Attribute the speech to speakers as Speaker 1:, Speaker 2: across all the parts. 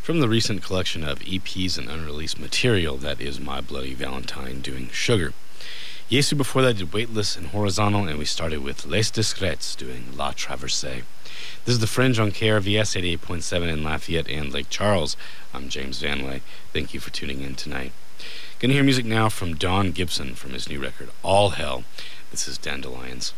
Speaker 1: from the recent collection of EPs and unreleased material that is My Bloody Valentine doing Sugar. Yesu before that did Weightless and Horizontal, and we started with Les Discrets doing La Traversée. This is The Fringe on KRVS 88.7 in Lafayette and Lake Charles. I'm James Vanway. Thank you for tuning in tonight. Gonna hear music now from Don Gibson from his new record, All Hell. This is Dandelions.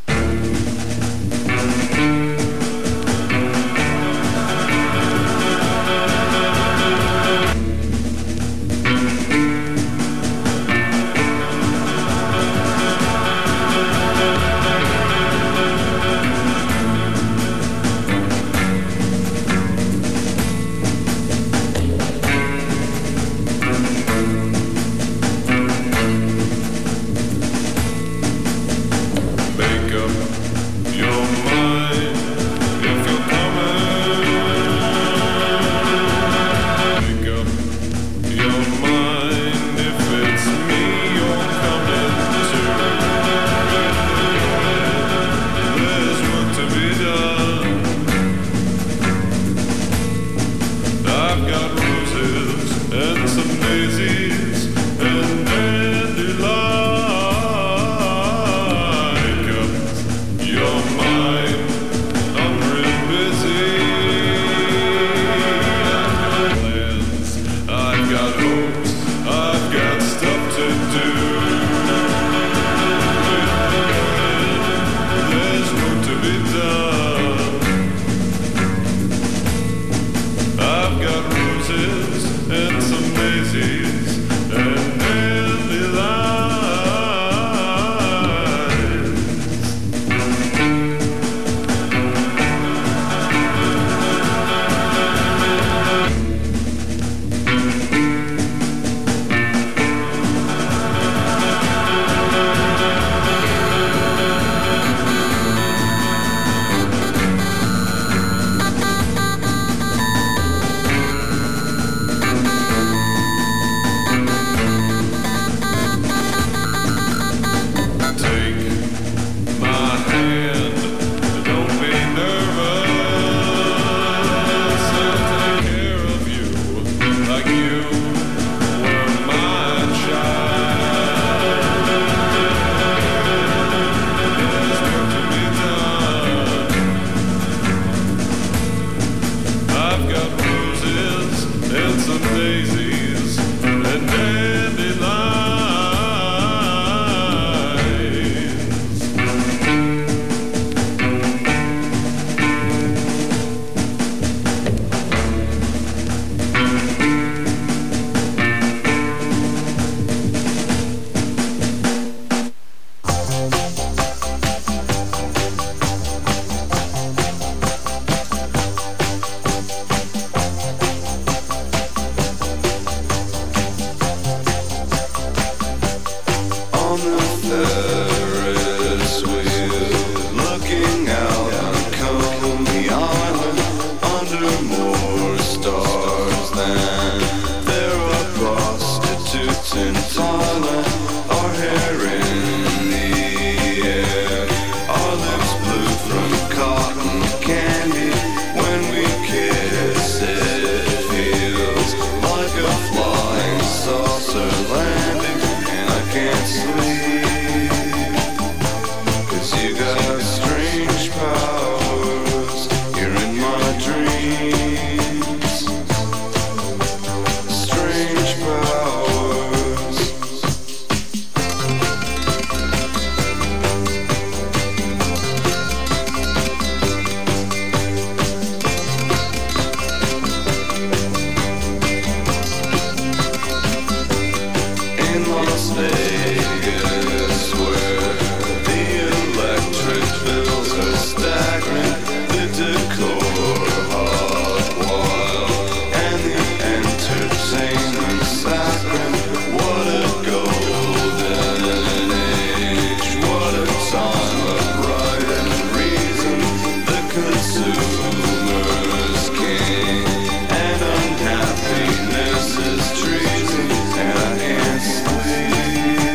Speaker 2: Unhappiness is treason, and I can't sleep.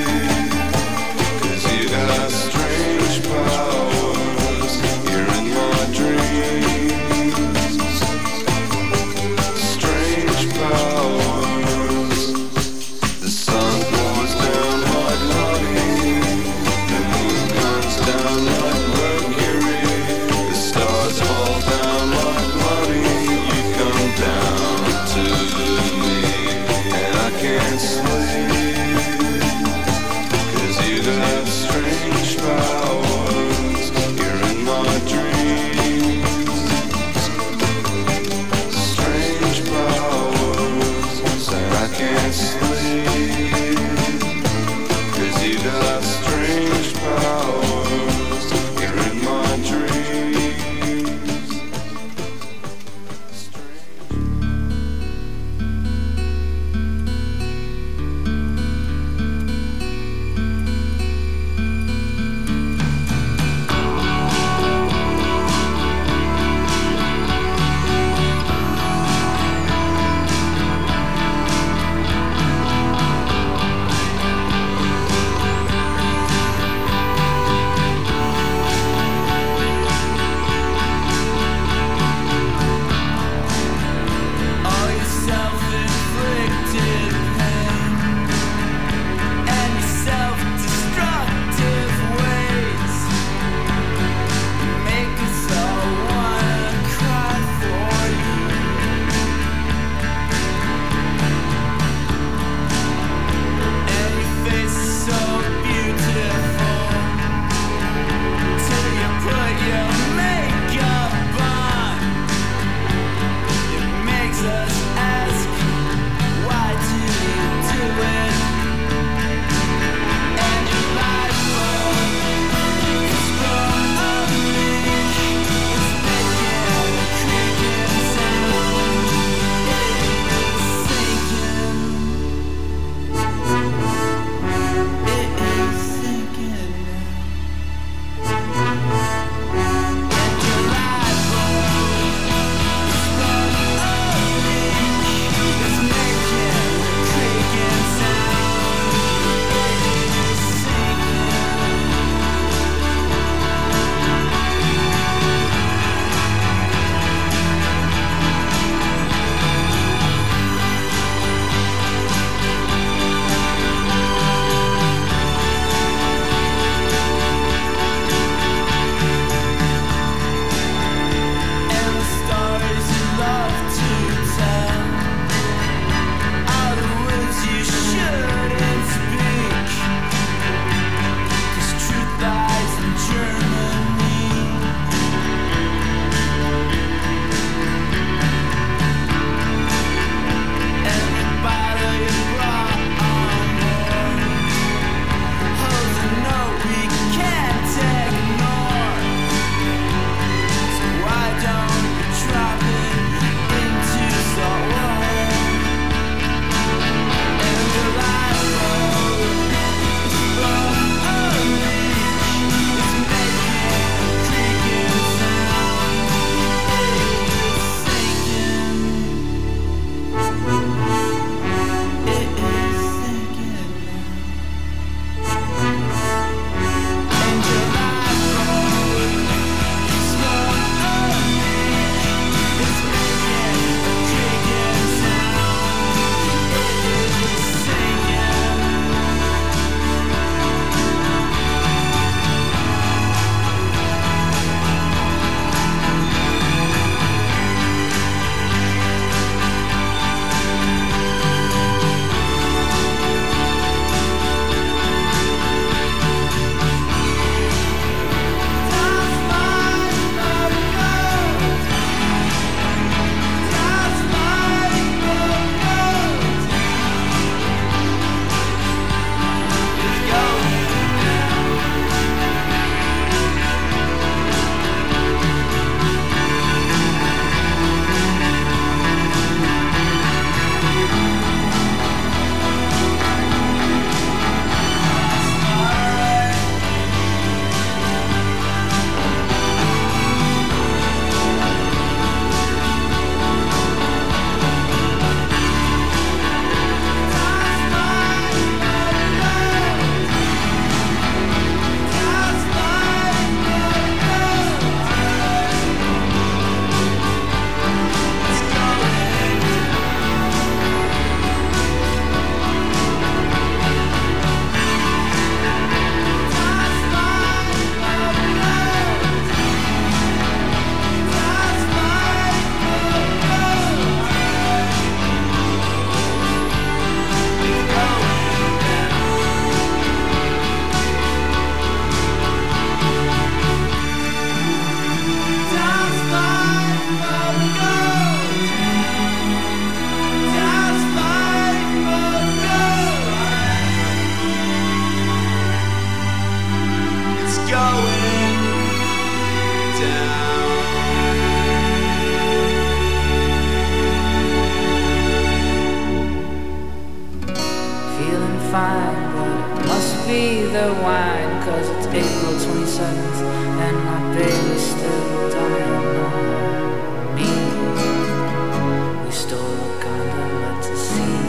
Speaker 2: feeling fine, but it must be the wine, 'cause it's April 27th and my baby's still dying on me. We stole a gondola to sea,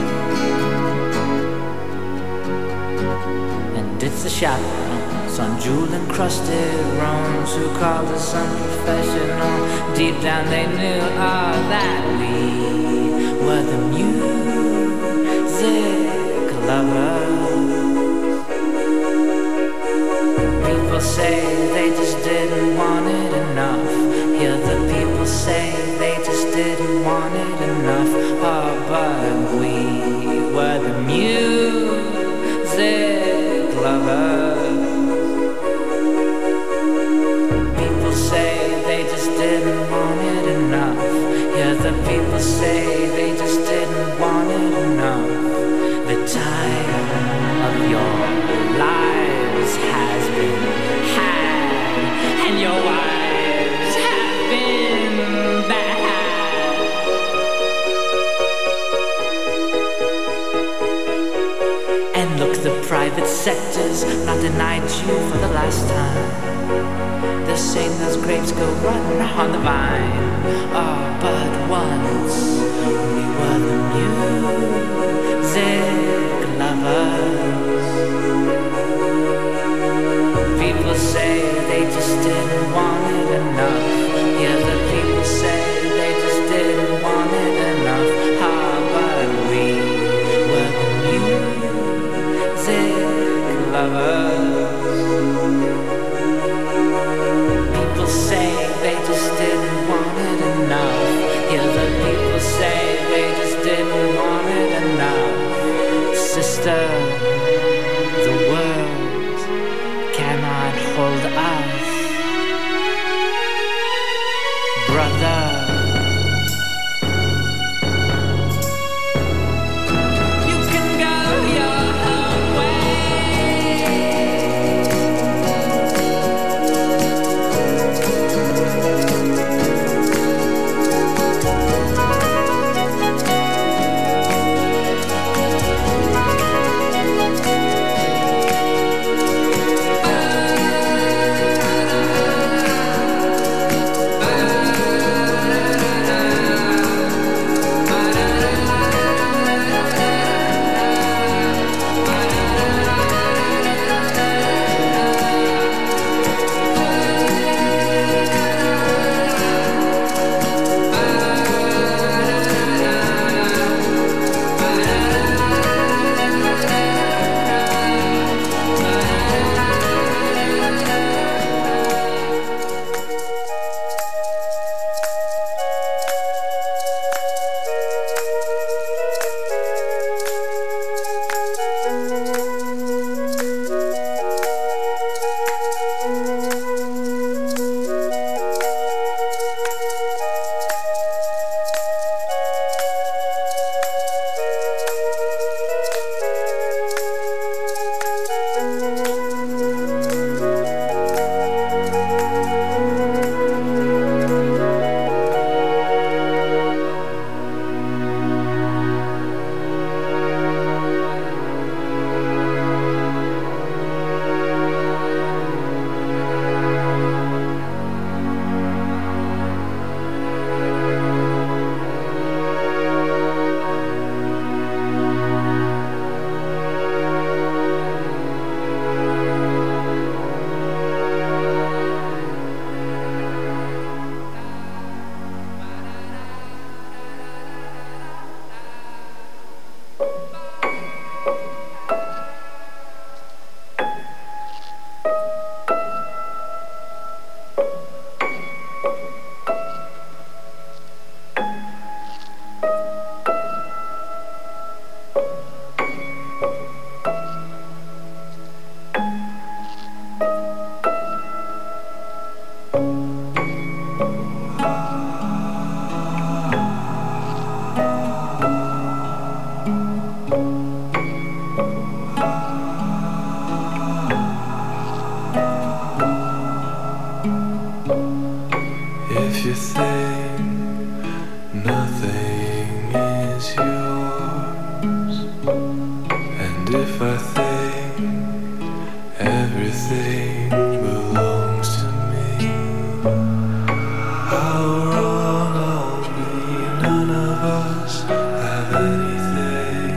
Speaker 2: and it's the chaperones on jewel-encrusted roans who called us unprofessional. Deep down they knew all that we were the music lovers. People say they just didn't want it enough. Hear the people say they just didn't want it enough. Oh, but we were the music lovers. People say they just didn't want it enough. Hear the people say they just didn't want it enough. The time of your lives has been had, and your wives have been bad. And look, the private sector's not denied you for the last time. They're saying those grapes go rotten on the vine. Oh, but once we were the music lovers. People say they just didn't want it enough. Yeah, the people say they just didn't want it enough. Ah, but we were the music lovers. People say they just didn't want it enough. Yeah, the people say they just didn't want it enough. Sister, the world cannot hold us. Brother, you can go your own way.
Speaker 3: nothing is yours. if I think everything belongs to me, how wrong I'll be. None of us have anything.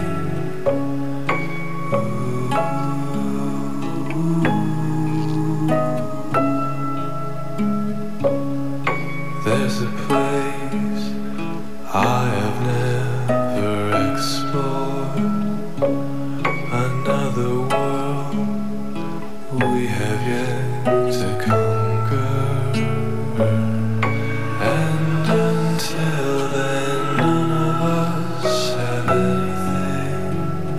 Speaker 3: There's a place I have never explored, another world we have yet to conquer, and until then none of us have anything.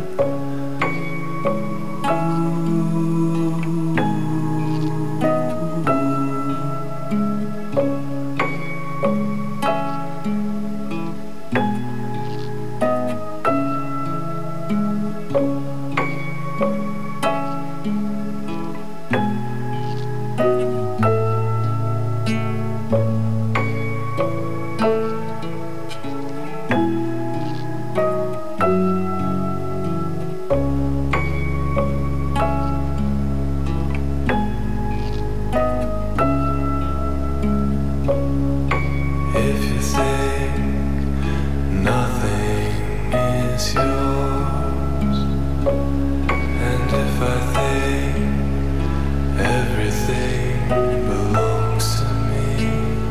Speaker 3: If you think nothing is yours, and if I think everything belongs to me,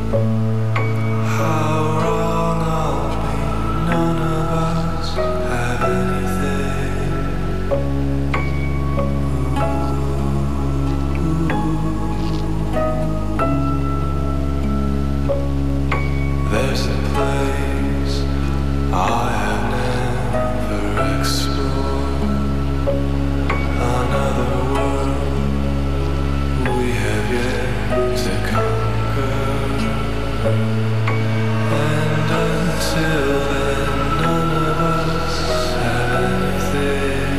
Speaker 3: how wrong I'll be. None of us have anything. There's a place I have never explored, another world we have yet to conquer, and until then none of us have anything.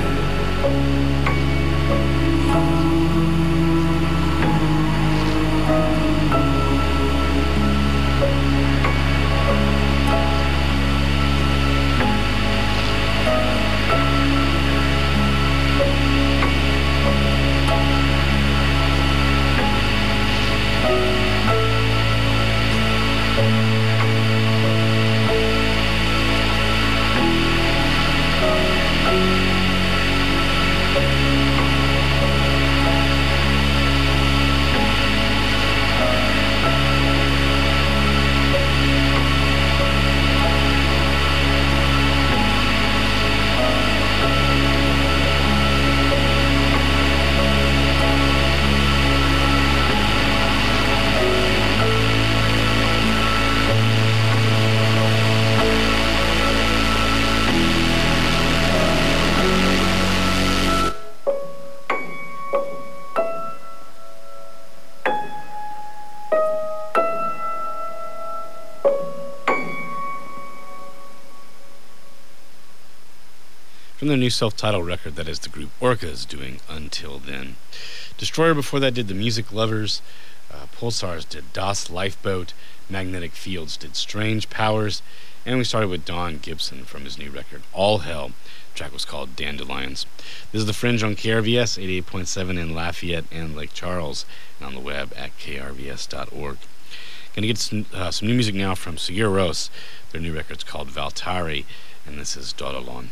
Speaker 1: From their new self-titled record, that is the group Orcas doing Until Then. Destroyer before that did The Music Lovers, Pulsars did Das Lifeboat, Magnetic Fields did Strange Powers, and we started with Don Gibson from his new record All Hell. The track was called Dandelions. This is The Fringe on KRVS 88.7 in Lafayette and Lake Charles, and on the web at krvs.org. Gonna get some new music now from Sigur Rós. Their new record's called Valtari, and this is Dodolon.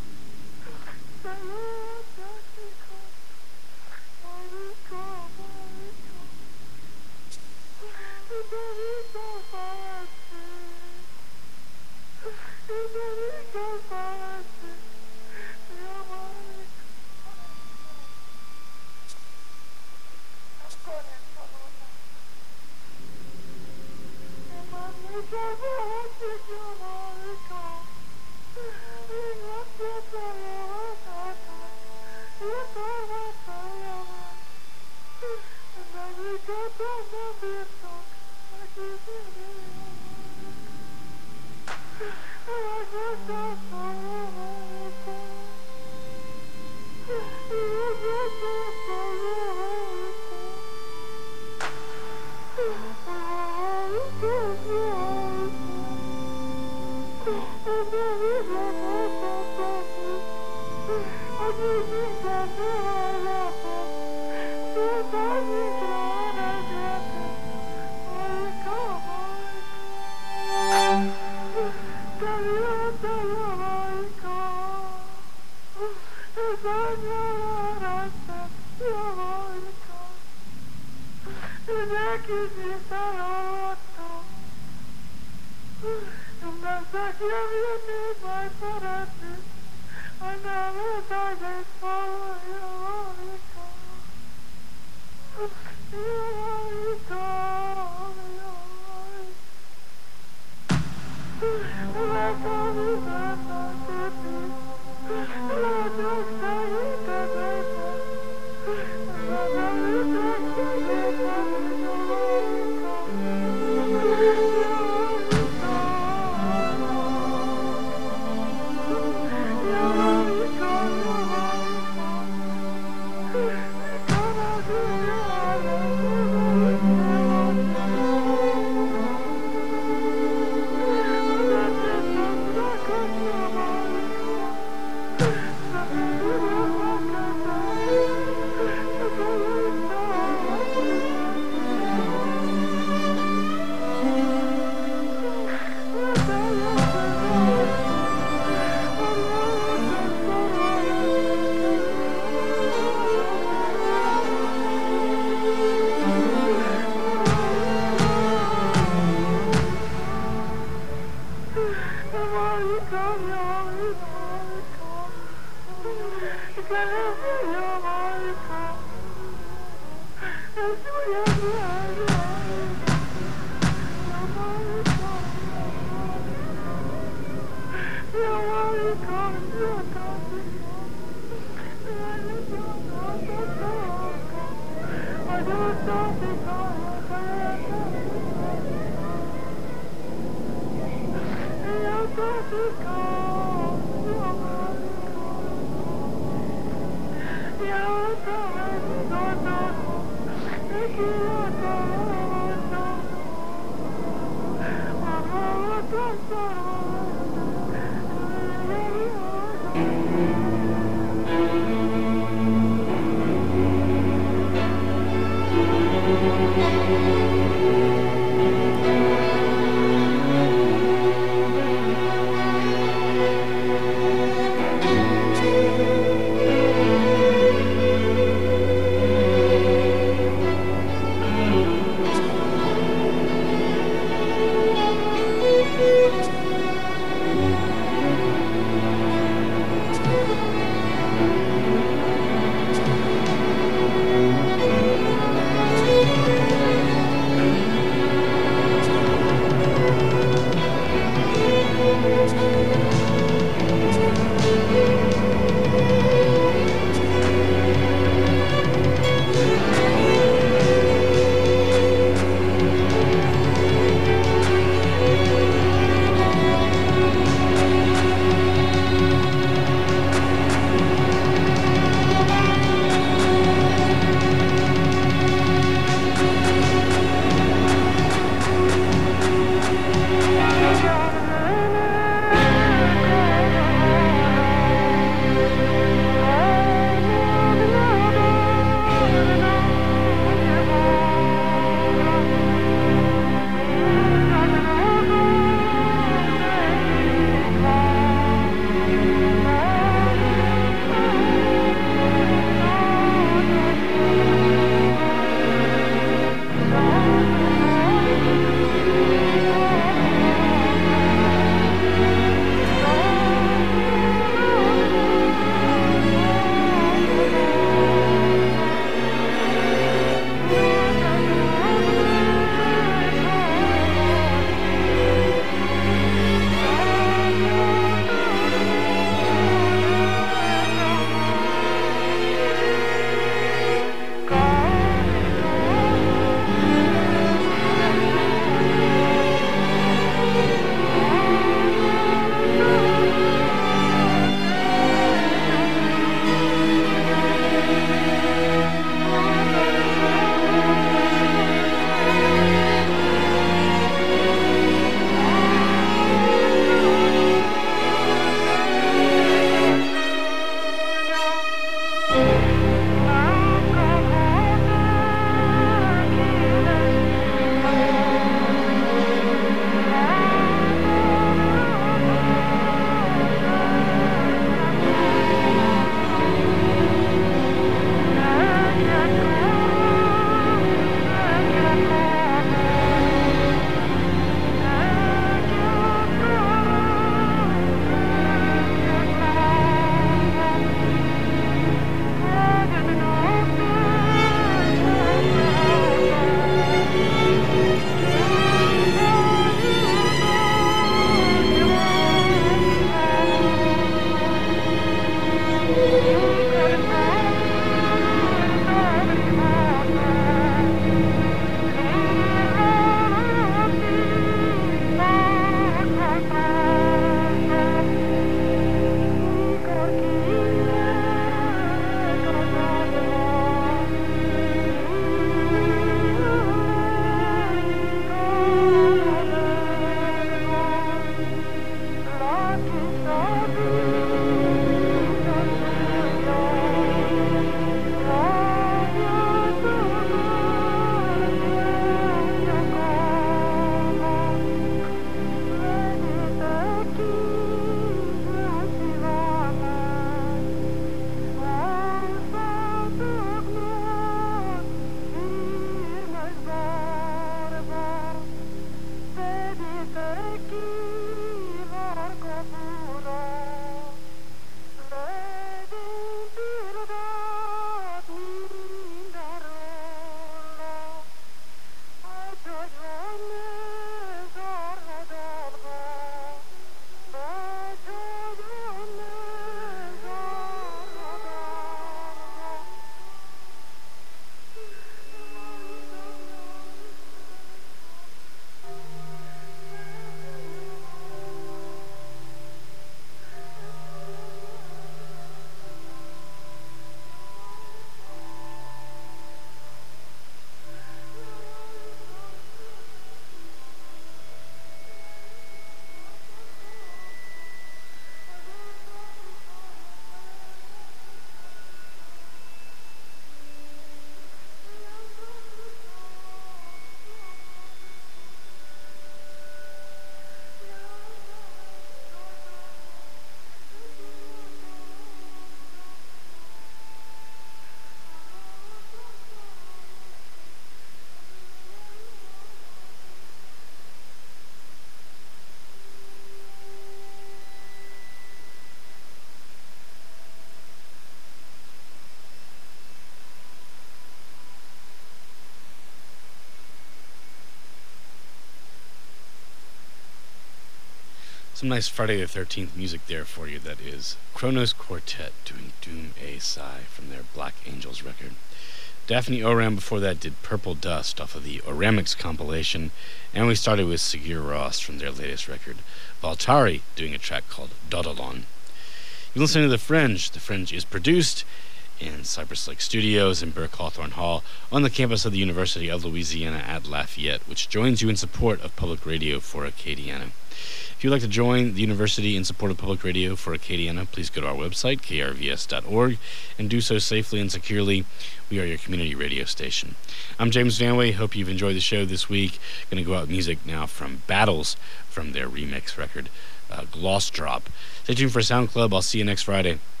Speaker 1: Some nice Friday the 13th music there for you. That is Kronos Quartet doing Doom A Sigh from their Black Angels record. Daphne Oram before that did Purple Dust off of the Oramics compilation, and we started with Sigur Rós from their latest record, Valtari doing a track called Dodalon. You're listening to The Fringe. The Fringe is produced in Cypress Lake Studios in Burke Hawthorne Hall on the campus of the University of Louisiana at Lafayette, which joins you in support of public radio for Acadiana. If you'd like to join the university in support of public radio for Acadiana, please go to our website, krvs.org, and do so safely and securely. We are your community radio station. I'm James Vanway. Hope you've enjoyed the show this week. Going to go out with music now from Battles from their remix record, Gloss Drop. Stay tuned for Sound Club. I'll see you next Friday.